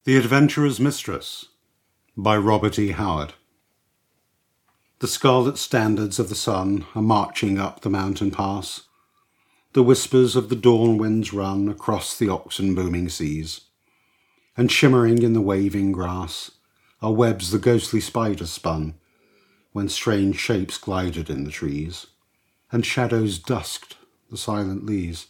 The Adventurer's Mistress by Robert E. Howard. The scarlet standards of the sun are marching up the mountain pass. The whispers of the dawn winds run across the oxen booming seas. And shimmering in the waving grass are webs the ghostly spider spun, when strange shapes glided in the trees, and shadows dusked the silent leas.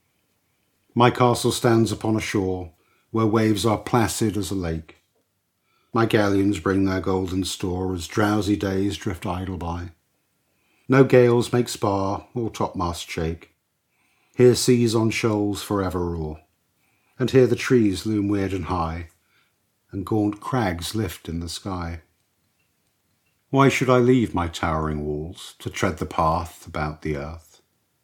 My castle stands upon a shore where waves are placid as a lake. My galleons bring their golden store as drowsy days drift idle by. No gales make spar or topmast shake. Here seas on shoals forever roar, and here the trees loom weird and high, and gaunt crags lift in the sky. Why should I leave my towering walls to tread the path about the earth?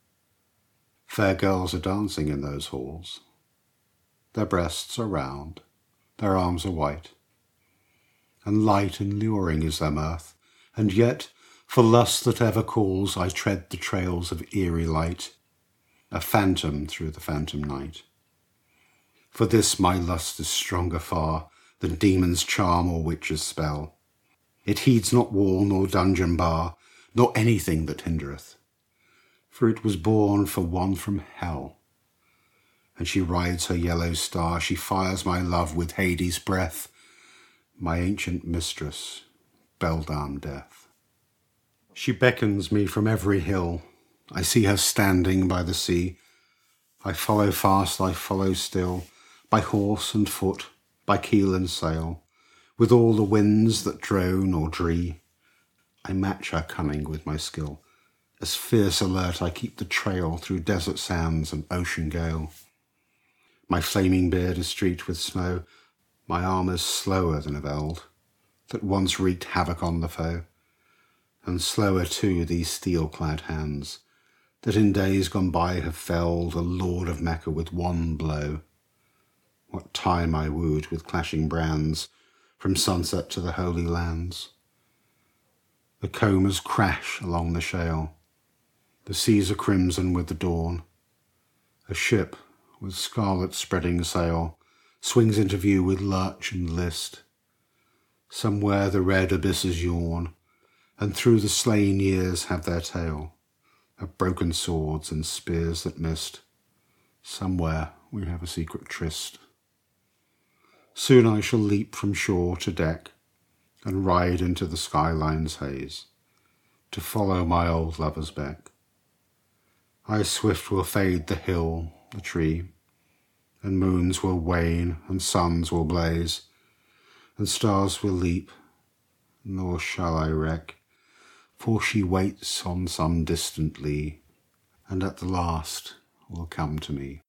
Fair girls are dancing in those halls. Their breasts are round, their arms are white, and light and luring is their mirth, and yet, for lust that ever calls, I tread the trails of eerie light, a phantom through the phantom night. For this my lust is stronger far than demon's charm or witch's spell. It heeds not wall nor dungeon bar, nor anything that hindereth, for it was born for one from hell. And she rides her yellow star, she fires my love with Hades' breath, my ancient mistress, beldam Death. She beckons me from every hill, I see her standing by the sea. I follow fast, I follow still, by horse and foot, by keel and sail, with all the winds that drone or dree. I match her cunning with my skill, as fierce alert I keep the trail through desert sands and ocean gale. My flaming beard is streaked with snow, my armour's slower than of eld, that once wreaked havoc on the foe, and slower too these steel-clad hands, that in days gone by have felled a lord of Mecca with one blow. What time I wooed with clashing brands, from sunset to the holy lands. The combers crash along the shale, the seas are crimson with the dawn. A ship with scarlet spreading sail swings into view with lurch and list. Somewhere the red abysses yawn, and through the slain years have their tale of broken swords and spears that missed. Somewhere we have a secret tryst. Soon I shall leap from shore to deck and ride into the skyline's haze to follow my old lover's beck. I swift will fade the hill, the tree, and moons will wane and suns will blaze, and stars will leap, nor shall I reck, for she waits on some distant lea, and at the last will come to me.